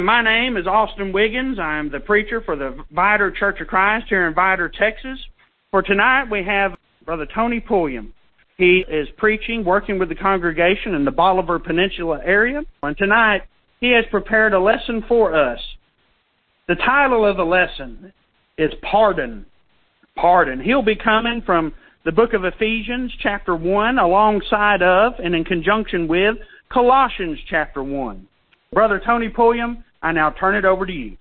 My name is Austin Wiggins. I'm the preacher for the Vidor Church of Christ here in Vidor, Texas. For tonight, we have Brother Tony Pulliam. He is preaching, working with the congregation in the Bolivar Peninsula area. And tonight, he has prepared a lesson for us. The title of the lesson is Pardon. Pardon. He'll be coming from the book of Ephesians, chapter 1, alongside of and in conjunction with Colossians, chapter 1. Brother Tony Pulliam, I now turn it over to you.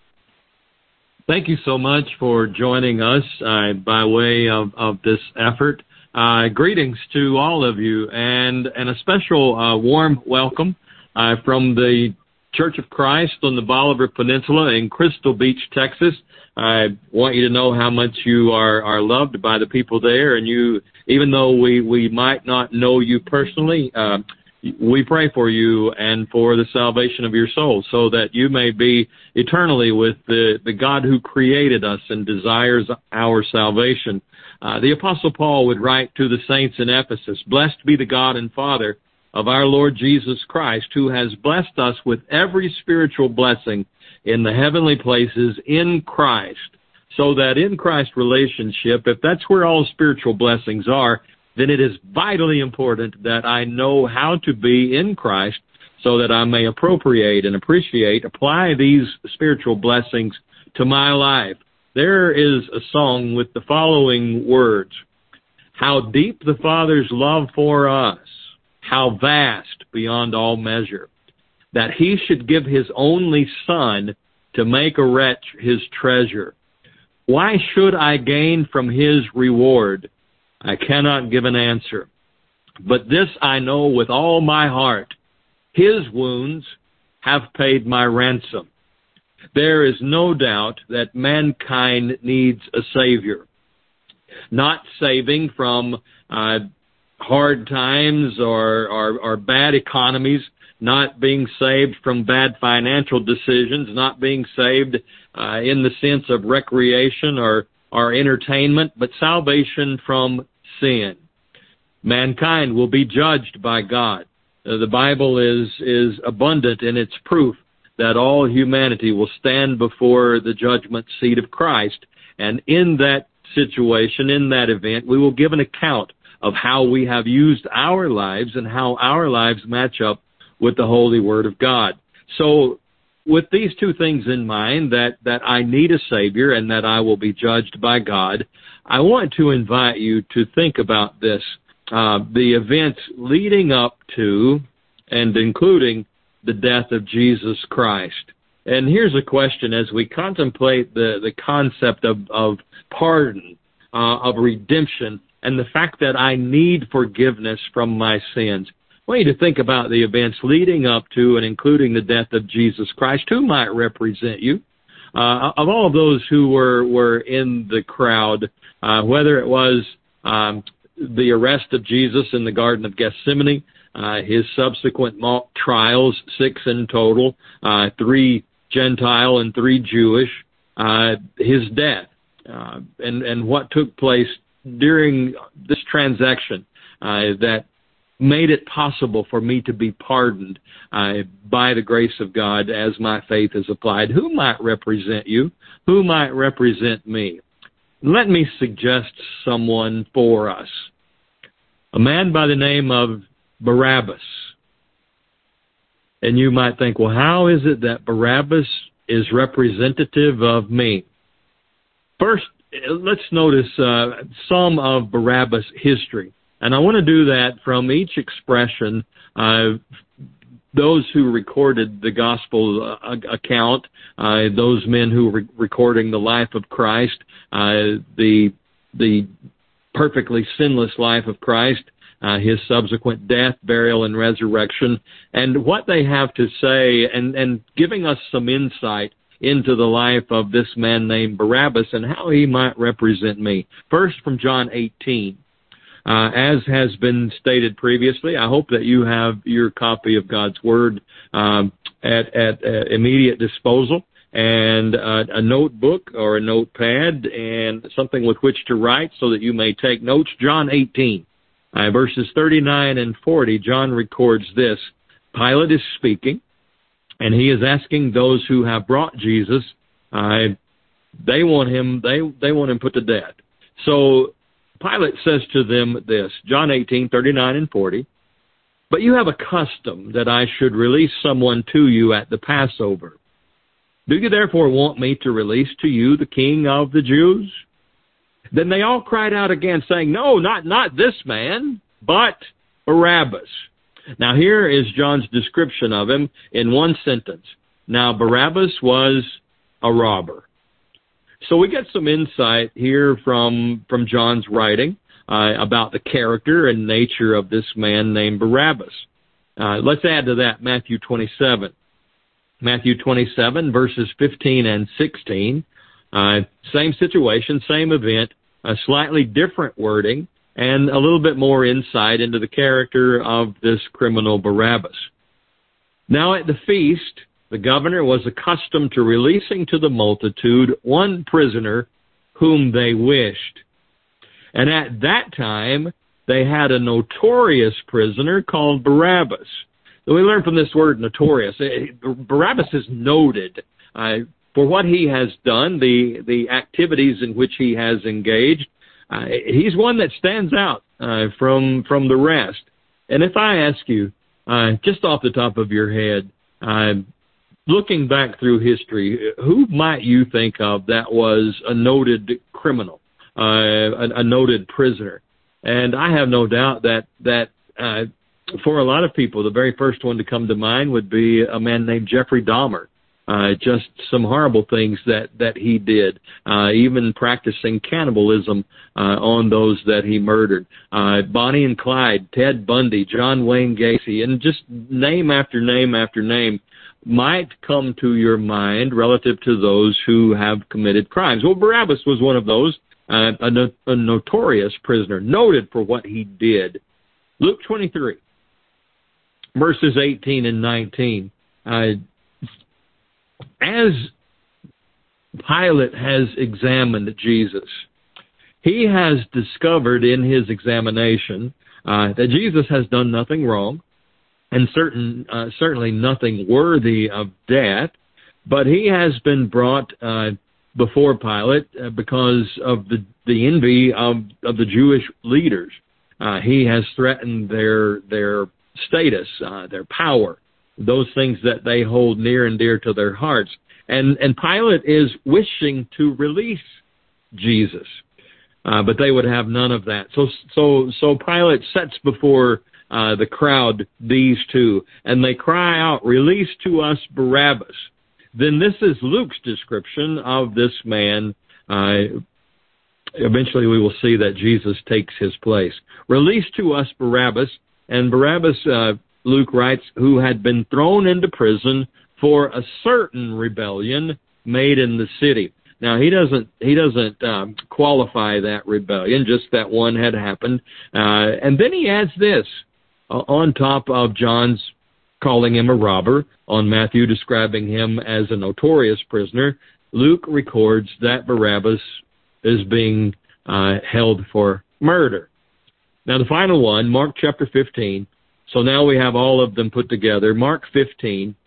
Thank you so much for joining us by way of this effort. Greetings to all of you, and a special warm welcome from the Church of Christ on the Bolivar Peninsula in Crystal Beach, Texas. I want you to know how much you are loved by the people there, and you, even though we might not know you personally, we pray for you and for the salvation of your soul, so that you may be eternally with the God who created us and desires our salvation. The Apostle Paul would write to the saints in Ephesus, "Blessed be the God and Father of our Lord Jesus Christ, who has blessed us with every spiritual blessing in the heavenly places in Christ." So that in Christ relationship, if that's where all spiritual blessings are, then it is vitally important that I know how to be in Christ so that I may appropriate and apply these spiritual blessings to my life. There is a song with the following words: "How deep the Father's love for us, how vast beyond all measure, that he should give his only Son to make a wretch his treasure. Why should I gain from his reward? I cannot give an answer. But this I know with all my heart, his wounds have paid my ransom." There is no doubt that mankind needs a Savior. Not saving from hard times or bad economies, not being saved from bad financial decisions, not being saved in the sense of recreation or entertainment, but salvation from sin. Mankind will be judged by God. The Bible is abundant in its proof that all humanity will stand before the judgment seat of Christ. And in that situation, in that event, we will give an account of how we have used our lives and how our lives match up with the holy Word of God. So with these two things in mind, that I need a Savior and that I will be judged by God, I want to invite you to think about this, the events leading up to and including the death of Jesus Christ. And here's a question as we contemplate the concept of pardon, of redemption, and the fact that I need forgiveness from my sins. I want you to think about the events leading up to and including the death of Jesus Christ. Who might represent you? Of all of those who were in the crowd, whether it was the arrest of Jesus in the Garden of Gethsemane, his subsequent mock trials, 6 in total, 3 Gentile and 3 Jewish, his death, and what took place during this transaction that made it possible for me to be pardoned by the grace of God as my faith is applied. Who might represent you? Who might represent me? Let me suggest someone for us. A man by the name of Barabbas. And you might think, well, how is it that Barabbas is representative of me? First, let's notice some of Barabbas' history. And I want to do that from each expression. Those who recorded the gospel account, those men who were recording the life of Christ, the perfectly sinless life of Christ, his subsequent death, burial, and resurrection, and what they have to say, and giving us some insight into the life of this man named Barabbas and how he might represent me. First, from John 18. As has been stated previously, I hope that you have your copy of God's Word at immediate disposal, and a notebook or a notepad and something with which to write so that you may take notes. John 18, verses 39 and 40, John records this. Pilate is speaking, And he is asking those who have brought Jesus, they want him put to death. So Pilate says to them this, John 18:39 and 40, "But you have a custom that I should release someone to you at the Passover. Do you therefore want me to release to you the King of the Jews?" Then they all cried out again, saying, "No, not this man, but Barabbas." Now here is John's description of him in one sentence. Now Barabbas was a robber. So we get some insight here from John's writing about the character and nature of this man named Barabbas. Let's add to that Matthew 27. Matthew 27, verses 15 and 16. Same situation, same event, a slightly different wording, and a little bit more insight into the character of this criminal Barabbas. Now at the feast, the governor was accustomed to releasing to the multitude one prisoner whom they wished. And at that time, they had a notorious prisoner called Barabbas. So we learn from this word notorious. Barabbas is noted for what he has done, the activities in which he has engaged. He's one that stands out from the rest. And if I ask you, just off the top of your head, looking back through history, who might you think of that was a noted criminal, a noted prisoner? And I have no doubt that for a lot of people, the very first one to come to mind would be a man named Jeffrey Dahmer. Just some horrible things that he did, even practicing cannibalism on those that he murdered. Bonnie and Clyde, Ted Bundy, John Wayne Gacy, and just name after name after name might come to your mind relative to those who have committed crimes. Well, Barabbas was one of those, a notorious prisoner, noted for what he did. Luke 23, verses 18 and 19. As Pilate has examined Jesus, he has discovered in his examination that Jesus has done nothing wrong, and certainly nothing worthy of death, but he has been brought before Pilate because of the envy of the Jewish leaders. He has threatened their status, their power, those things that they hold near and dear to their hearts. And Pilate is wishing to release Jesus, but they would have none of that. So Pilate sets before the crowd these two, and they cry out, "Release to us Barabbas." Then this is Luke's description of this man. Eventually we will see that Jesus takes his place. "Release to us Barabbas." And Barabbas, Luke writes, who had been thrown into prison for a certain rebellion made in the city. Now he doesn't qualify that rebellion, just that one had happened. And then he adds this on top of John's calling him a robber, on Matthew describing him as a notorious prisoner. Luke records that Barabbas is being held for murder. Now the final one, Mark chapter 15. So now we have all of them put together. Mark 15.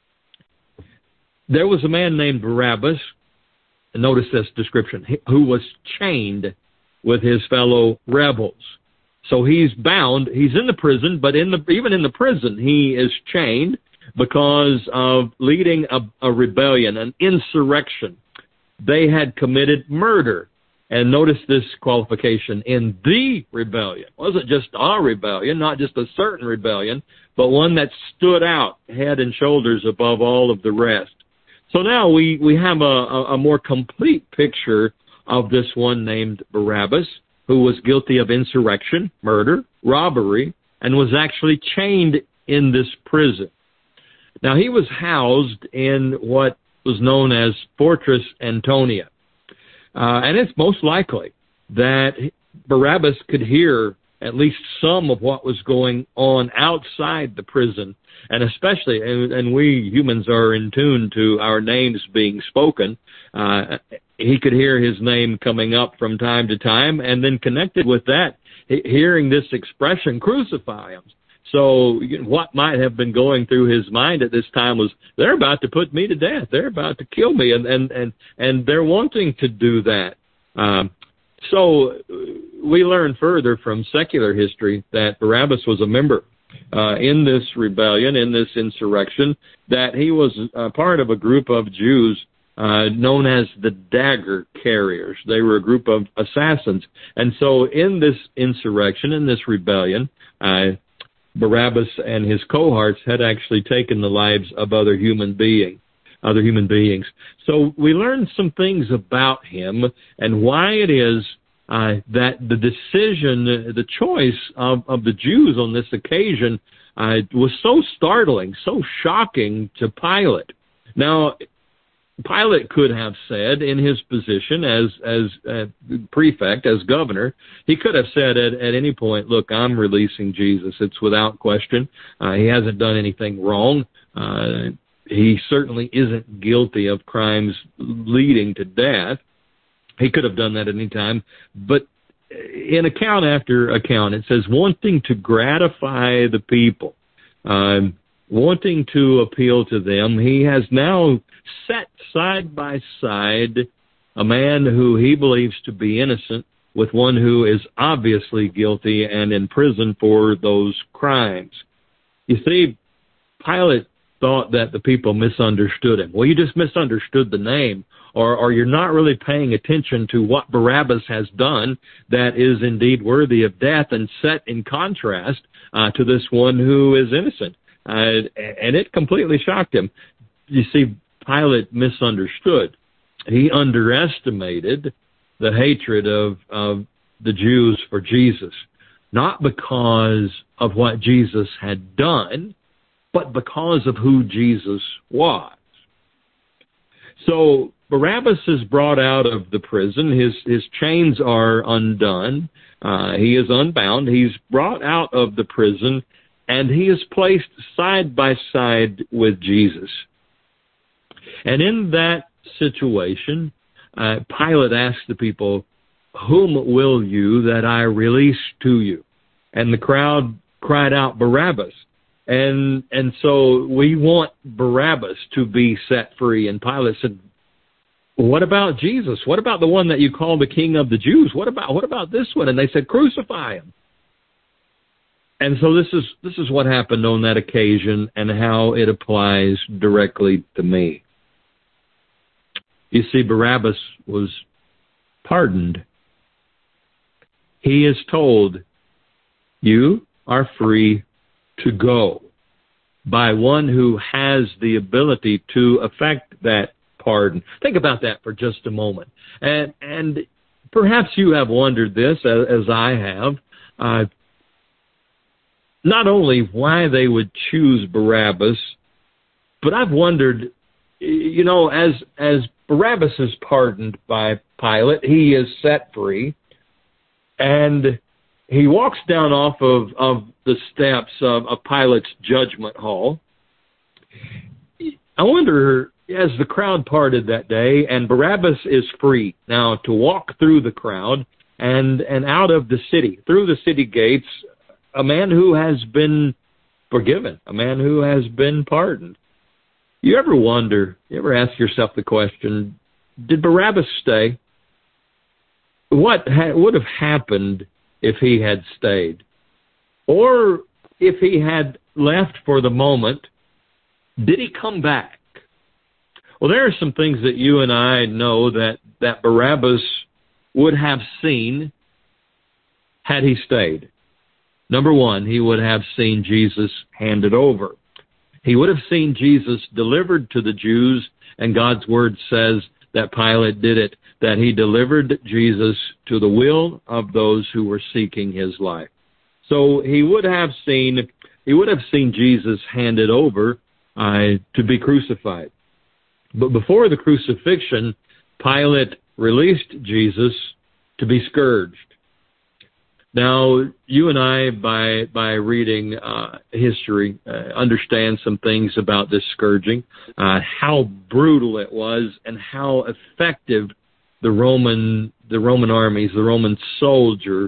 There was a man named Barabbas, and notice this description, who was chained with his fellow rebels. So he's bound, he's in the prison, but even in the prison he is chained because of leading a rebellion, an insurrection. They had committed murder. And notice this qualification, in the rebellion. It wasn't just a rebellion, not just a certain rebellion, but one that stood out head and shoulders above all of the rest. So now we have a more complete picture of this one named Barabbas, who was guilty of insurrection, murder, robbery, and was actually chained in this prison. Now he was housed in what was known as Fortress Antonia. And it's most likely that Barabbas could hear at least some of what was going on outside the prison, and especially, and we humans are in tune to our names being spoken, he could hear his name coming up from time to time, and then connected with that, hearing this expression, "Crucify him." So what might have been going through his mind at this time was, they're about to put me to death. They're about to kill me, and they're wanting to do that. So we learn further from secular history that Barabbas was a member in this rebellion, in this insurrection, that he was part of a group of Jews known as the Dagger Carriers. They were a group of assassins. And so in this insurrection, in this rebellion, Barabbas and his cohorts had actually taken the lives of other human beings. So we learned some things about him and why it is that the decision, the choice of the Jews on this occasion was so startling, so shocking to Pilate. Now, Pilate could have said, in his position as prefect, as governor, he could have said at any point, look, I'm releasing Jesus. It's without question. He hasn't done anything wrong. He certainly isn't guilty of crimes leading to death. He could have done that at any time. But in account after account, it says, wanting to gratify the people, wanting to appeal to them, he has now set side by side a man who he believes to be innocent with one who is obviously guilty and in prison for those crimes. You see, Pilate thought that the people misunderstood him. Well, you just misunderstood the name, or you're not really paying attention to what Barabbas has done that is indeed worthy of death and set in contrast to this one who is innocent. And it completely shocked him. You see, Pilate misunderstood. He underestimated the hatred of the Jews for Jesus, not because of what Jesus had done, but because of who Jesus was. So Barabbas is brought out of the prison. His chains are undone. He is unbound. He's brought out of the prison, and he is placed side by side with Jesus. And in that situation, Pilate asked the people, whom will you that I release to you? And the crowd cried out, Barabbas. And so we want Barabbas to be set free. And Pilate said, what about Jesus? What about the one that you call the King of the Jews? What about this one? And they said, crucify him. And so this is what happened on that occasion and how it applies directly to me. You see, Barabbas was pardoned. He is told, you are free to go, by one who has the ability to effect that pardon. Think about that for just a moment. And perhaps you have wondered this, as I have, not only why they would choose Barabbas, but I've wondered, as Barabbas is pardoned by Pilate, he is set free, and he walks down off of the steps of Pilate's judgment hall. I wonder, as the crowd parted that day, and Barabbas is free now to walk through the crowd and out of the city, through the city gates, a man who has been forgiven, a man who has been pardoned. You ever ask yourself the question, did Barabbas stay? What would have happened if he had stayed? Or if he had left for the moment, did he come back? Well, there are some things that you and I know that Barabbas would have seen had he stayed. Number one, he would have seen Jesus handed over. He would have seen Jesus delivered to the Jews, and God's word says that Pilate did it, that he delivered Jesus to the will of those who were seeking his life. So he would have seen Jesus handed over to be crucified. But before the crucifixion, Pilate released Jesus to be scourged. Now, you and I, by reading history, understand some things about this scourging, how brutal it was, and how effective the Roman armies, the Roman soldier,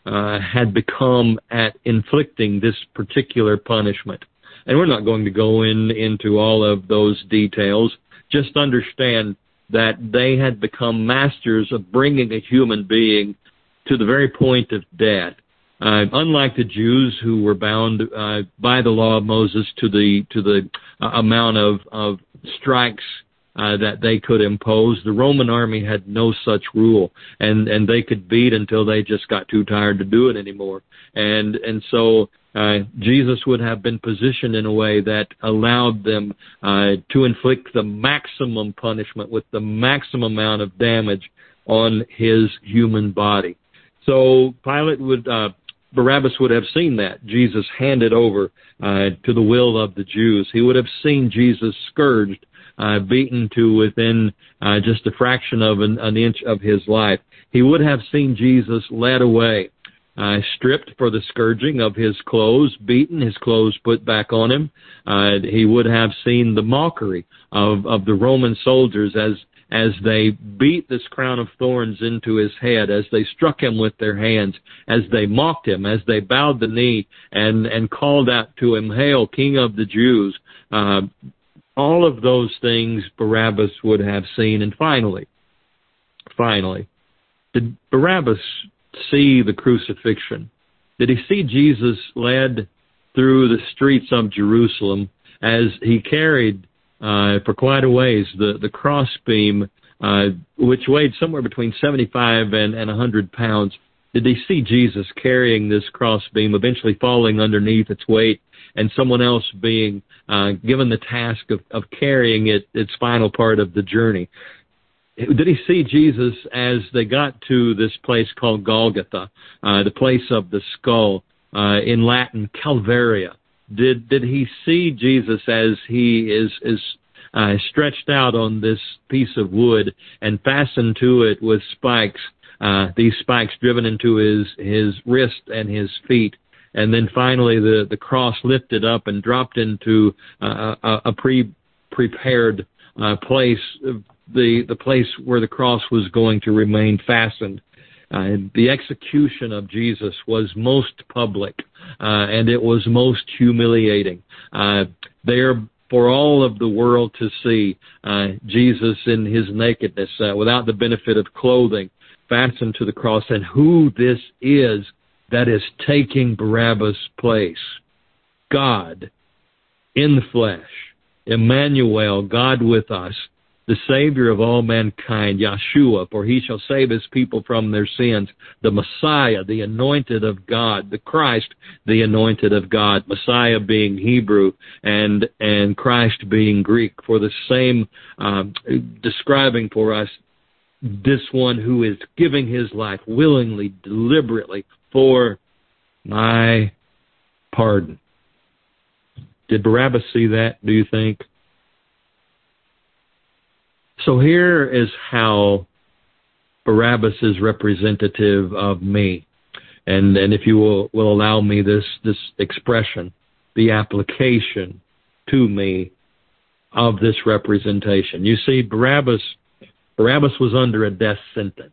had become at inflicting this particular punishment. And we're not going to go into all of those details. Just understand that they had become masters of bringing a human being to the very point of death. Unlike the Jews who were bound by the law of Moses to the amount of strikes that they could impose, the Roman army had no such rule, and they could beat until they just got too tired to do it anymore. And so Jesus would have been positioned in a way that allowed them to inflict the maximum punishment with the maximum amount of damage on his human body. So Barabbas would have seen that Jesus handed over to the will of the Jews. He would have seen Jesus scourged, beaten to within just a fraction of an inch of his life. He would have seen Jesus led away, stripped for the scourging of his clothes, beaten, his clothes put back on him. He would have seen the mockery of the Roman soldiers as they beat this crown of thorns into his head, as they struck him with their hands, as they mocked him, as they bowed the knee and called out to him, "Hail, King of the Jews." All of those things Barabbas would have seen. And finally, did Barabbas see the crucifixion? Did he see Jesus led through the streets of Jerusalem as he carried for quite a ways the crossbeam, which weighed somewhere between 75 and 100 pounds? Did he see Jesus carrying this crossbeam, eventually falling underneath its weight, and someone else being given the task of carrying its final part of the journey? Did he see Jesus as they got to this place called Golgotha, the place of the skull, in Latin, Calvaria? Did he see Jesus as he is stretched out on this piece of wood and fastened to it with spikes, these spikes driven into his wrist and his feet, and then finally the cross lifted up and dropped into a prepared place, the place where the cross was going to remain fastened? The execution of Jesus was most public, and it was most humiliating. There for all of the world to see, Jesus in his nakedness, without the benefit of clothing, fastened to the cross, and who this is that is taking Barabbas' place. God in the flesh, Emmanuel, God with us, the Savior of all mankind, Yeshua, for he shall save his people from their sins, the Messiah, the anointed of God, the Christ, the anointed of God, Messiah being Hebrew and Christ being Greek, for the same, describing for us this one who is giving his life willingly, deliberately, for my pardon. Did Barabbas see that, do you think? So here is how Barabbas is representative of me. And if you will allow me this expression, the application to me of this representation. You see, Barabbas was under a death sentence.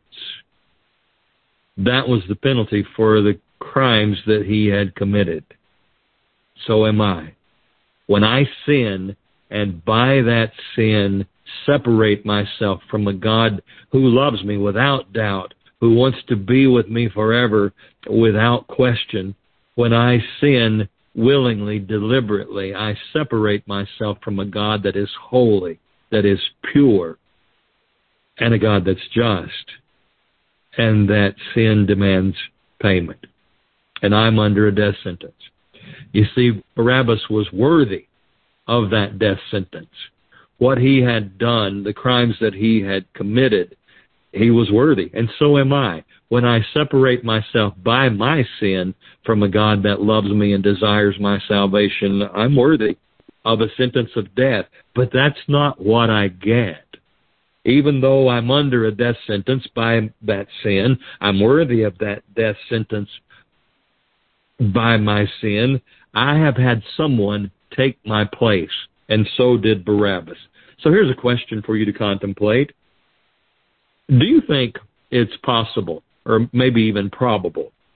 That was the penalty for the crimes that he had committed. So am I. When I sin, and by that sin separate myself from a God who loves me without doubt, who wants to be with me forever without question, when I sin willingly, deliberately, I separate myself from a God that is holy, that is pure, and a God that's just, and that sin demands payment. And I'm under a death sentence. You see, Barabbas was worthy of that death sentence. What he had done, the crimes that he had committed, he was worthy, and so am I. When I separate myself by my sin from a God that loves me and desires my salvation, I'm worthy of a sentence of death. But that's not what I get. Even though I'm under a death sentence by that sin, I'm worthy of that death sentence by my sin. I have had someone take my place, and so did Barabbas. So here's a question for you to contemplate. Do you think it's possible, or maybe even probable,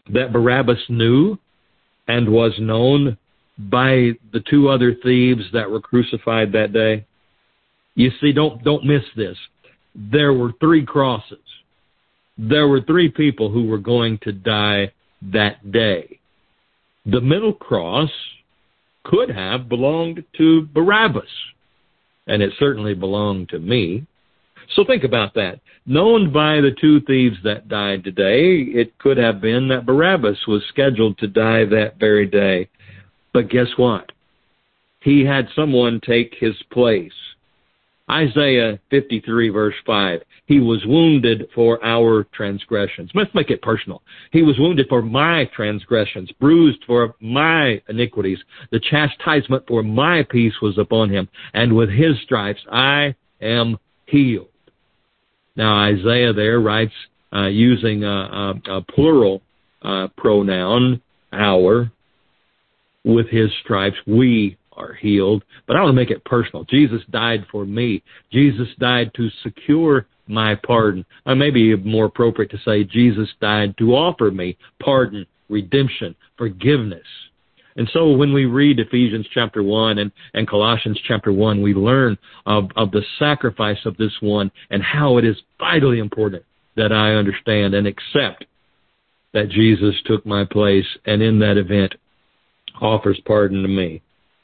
that Barabbas knew and was known by the two other thieves that were crucified that day? You see, don't miss this. There were 3 crosses. There were 3 people who were going to die that day. The middle cross could have belonged to Barabbas, and it certainly belonged to me. So think about that. Known by the 2 thieves that died today, it could have been that Barabbas was scheduled to die that very day. But guess what? He had someone take his place. Isaiah 53, verse 5. He was wounded for our transgressions. Let's make it personal. He was wounded for my transgressions, bruised for my iniquities. The chastisement for my peace was upon him, and with his stripes I am healed. Now, Isaiah there writes using a plural pronoun, our. With his stripes we are healed. But I want to make it personal. Jesus died for me. Jesus died to secure my pardon. Or maybe more appropriate to say Jesus died to offer me pardon, redemption, forgiveness. And so when we read Ephesians chapter 1 and Colossians chapter 1, we learn of the sacrifice of this one and how it is vitally important that I understand and accept that Jesus took my place and in that event offers pardon to me.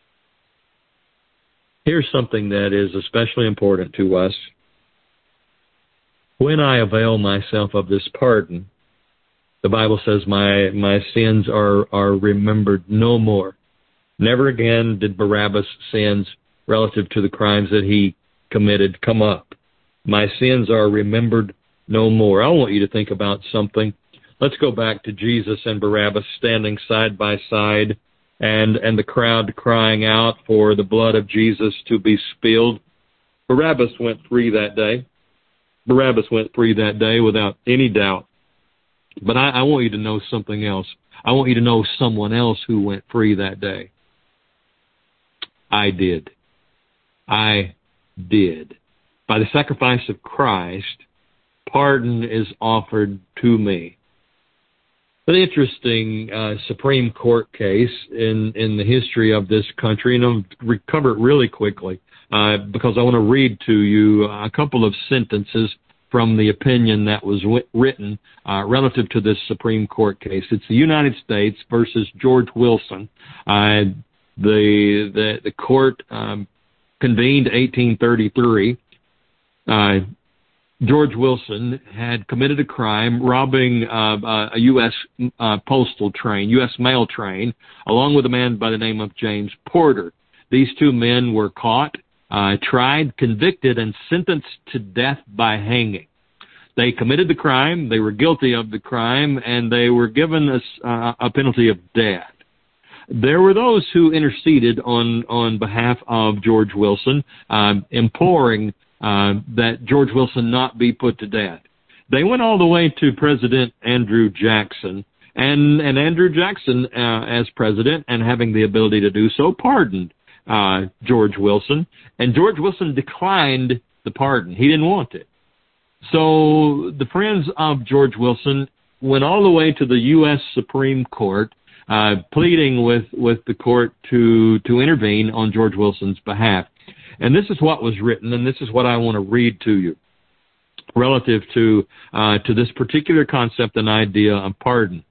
Here's something that is especially important to us. When I avail myself of this pardon, the Bible says my sins are remembered no more. Never again did Barabbas' sins relative to the crimes that he committed come up. My sins are remembered no more. I want you to think about something. Let's go back to Jesus and Barabbas standing side by side and the crowd crying out for the blood of Jesus to be spilled. Barabbas went free that day. Barabbas went free that day without any doubt. But I want you to know something else. I want you to know someone else who went free that day. I did. I did. By the sacrifice of Christ, pardon is offered to me. An interesting Supreme Court case in the history of this country, and I'll recover it really quickly because I want to read to you a couple of sentences from the opinion that was written relative to this Supreme Court case. It's the United States versus George Wilson. The court convened 1833. George Wilson had committed a crime robbing a U.S. postal train, U.S. mail train, along with a man by the name of James Porter. These 2 men were caught, tried, convicted, and sentenced to death by hanging. They committed the crime, they were guilty of the crime, and they were given a penalty of death. There were those who interceded on behalf of George Wilson, imploring that George Wilson not be put to death. They went all the way to President Andrew Jackson, and Andrew Jackson, as president and having the ability to do so, pardoned George Wilson, and George Wilson declined the pardon. He didn't want it. So the friends of George Wilson went all the way to the U.S. Supreme Court, pleading with the court to intervene on George Wilson's behalf. And this is what was written, and this is what I want to read to you relative to this particular concept and idea of pardon.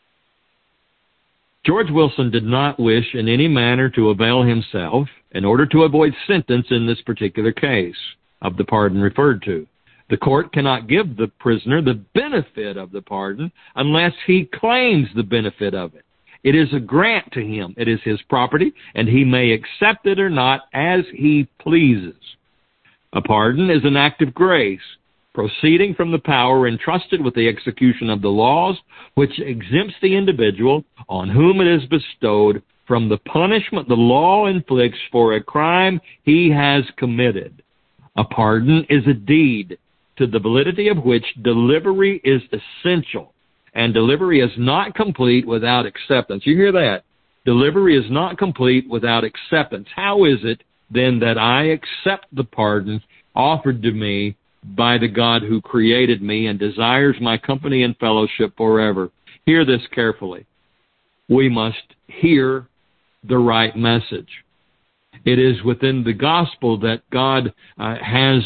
George Wilson did not wish in any manner to avail himself in order to avoid sentence in this particular case of the pardon referred to. The court cannot give the prisoner the benefit of the pardon unless he claims the benefit of it. It is a grant to him. It is his property, and he may accept it or not as he pleases. A pardon is an act of grace, proceeding from the power entrusted with the execution of the laws, which exempts the individual on whom it is bestowed from the punishment the law inflicts for a crime he has committed. A pardon is a deed, to the validity of which delivery is essential. And delivery is not complete without acceptance. You hear that? Delivery is not complete without acceptance. How is it then that I accept the pardon offered to me by the God who created me and desires my company and fellowship forever? Hear this carefully. We must hear the right message. It is within the gospel that God has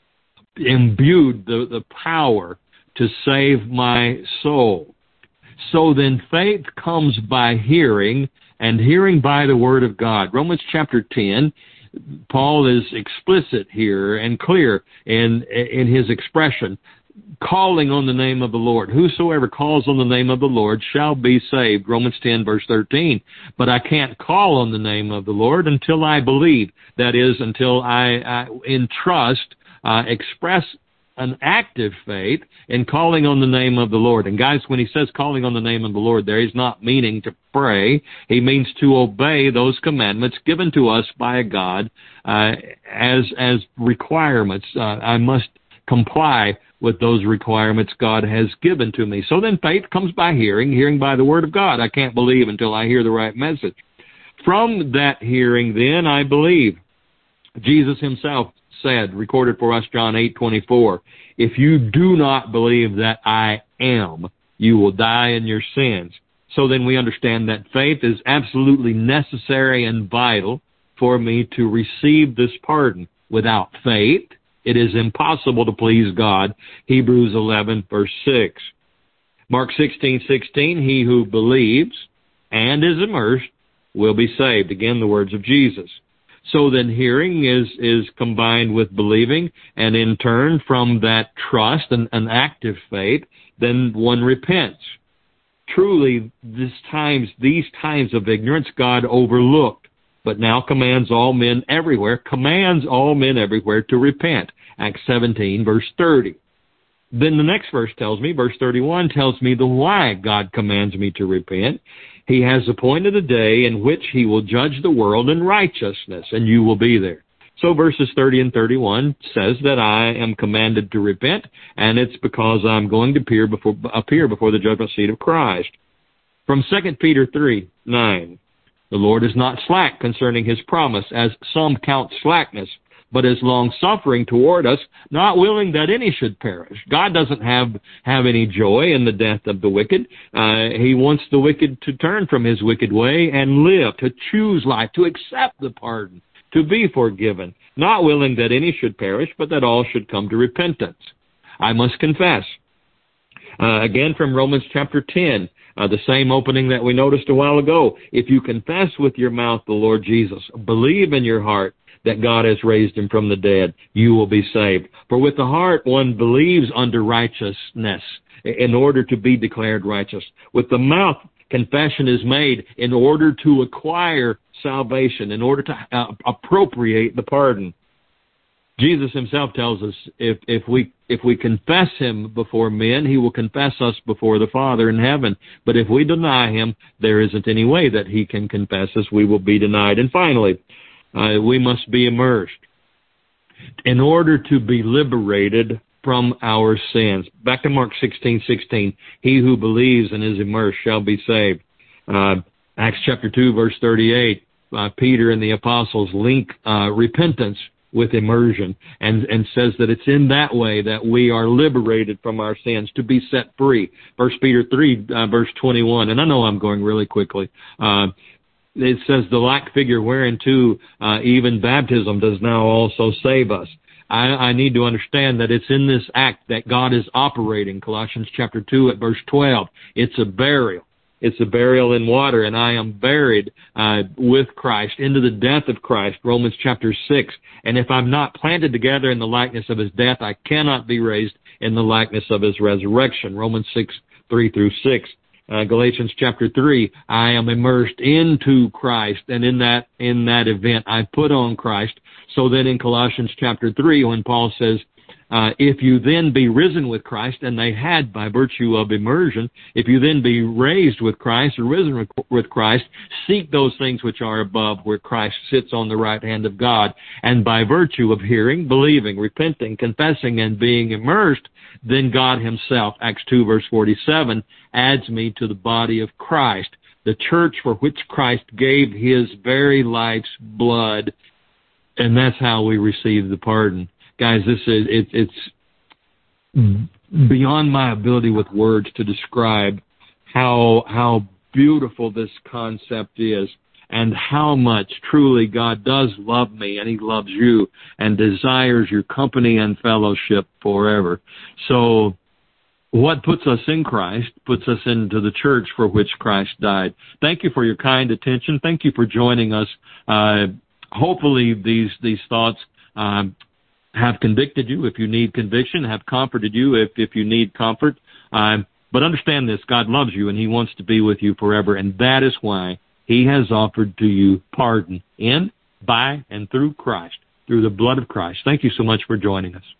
imbued the power to save my soul. So then faith comes by hearing, and hearing by the word of God. Romans chapter 10, Paul is explicit here and clear in his expression, calling on the name of the Lord. Whosoever calls on the name of the Lord shall be saved. Romans 10, verse 13. But I can't call on the name of the Lord until I believe. That is, until I in trust, express an active faith in calling on the name of the Lord. And guys, when he says calling on the name of the Lord there, he's not meaning to pray. He means to obey those commandments given to us by God as requirements. I must comply with those requirements God has given to me. So then faith comes by hearing, hearing by the word of God. I can't believe until I hear the right message. From that hearing, then, I believe. Jesus himself said, recorded for us, John 8:24, if you do not believe that I am, you will die in your sins. So then we understand that faith is absolutely necessary and vital for me to receive this pardon. Without faith, it is impossible to please God. Hebrews 11, verse 6. Mark 16:16, he who believes and is immersed will be saved. Again, the words of Jesus. So then hearing is combined with believing, and in turn from that trust and an active faith, then one repents. Truly, these times of ignorance God overlooked, but now commands all men everywhere to repent. Acts 17, verse 30. Then the next verse tells me, verse 31 tells me the why God commands me to repent. He has appointed a day in which he will judge the world in righteousness, and you will be there. So verses 30 and 31 says that I am commanded to repent, and it's because I'm going to appear before the judgment seat of Christ. From 2 Peter 3:9, the Lord is not slack concerning his promise, as some count slackness, but is long-suffering toward us, not willing that any should perish. God doesn't have any joy in the death of the wicked. He wants the wicked to turn from his wicked way and live, to choose life, to accept the pardon, to be forgiven, not willing that any should perish, but that all should come to repentance. I must confess. Again, from Romans chapter 10, the same opening that we noticed a while ago. If you confess with your mouth the Lord Jesus, believe in your heart that God has raised him from the dead, you will be saved. For with the heart one believes unto righteousness in order to be declared righteous. With the mouth confession is made in order to acquire salvation, in order to appropriate the pardon. Jesus himself tells us if we confess him before men, he will confess us before the Father in heaven. But if we deny him, there isn't any way that he can confess us. We will be denied. And finally, we must be immersed in order to be liberated from our sins. Back to Mark 16:16, he who believes and is immersed shall be saved. Acts chapter 2, verse 38, Peter and the apostles link repentance with immersion and says that it's in that way that we are liberated from our sins, to be set free. 1 Peter 3, verse 21, and I know I'm going really quickly. It says, the like figure whereunto even baptism does now also save us. I need to understand that it's in this act that God is operating. Colossians chapter 2 at verse 12. It's a burial. It's a burial in water, and I am buried with Christ into the death of Christ. Romans chapter 6. And if I'm not planted together in the likeness of his death, I cannot be raised in the likeness of his resurrection. Romans 6, 3 through 6. Galatians chapter 3, I am immersed into Christ, and in that event I put on Christ. So then in Colossians chapter 3, when Paul says, if you then be risen with Christ, and they had by virtue of immersion, if you then be raised with Christ or risen with Christ, seek those things which are above, where Christ sits on the right hand of God. And by virtue of hearing, believing, repenting, confessing, and being immersed, then God himself, Acts 2 verse 47, adds me to the body of Christ, the church for which Christ gave his very life's blood. And that's how we receive the pardon. Guys, it's beyond my ability with words to describe how beautiful this concept is, and how much truly God does love me, and He loves you and desires your company and fellowship forever. So what puts us in Christ puts us into the church for which Christ died. Thank you for your kind attention. Thank you for joining us. Hopefully these thoughts have convicted you if you need conviction, have comforted you if you need comfort. But understand this, God loves you and He wants to be with you forever, and that is why He has offered to you pardon in, by, and through Christ, through the blood of Christ. Thank you so much for joining us.